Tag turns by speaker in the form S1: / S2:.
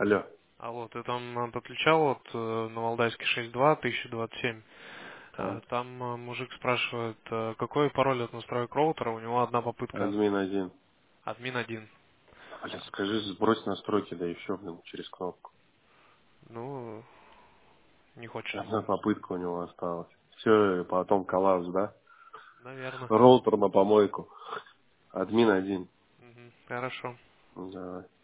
S1: Алло.
S2: Алло, ты там подключал вот на Валдайский 6.2, 1027.
S1: Так.
S2: Там мужик спрашивает, какой пароль от настроек роутера, у него одна попытка.
S1: Админ один.
S2: Админ один.
S1: Бля, скажи, сбрось настройки, да и все, блин, через кнопку.
S2: Ну, не хочет.
S1: Одна попытка у него осталась. Все, и потом коллапс, да?
S2: Наверное.
S1: Роутер на помойку. Админ один.
S2: Хорошо.
S1: Давай.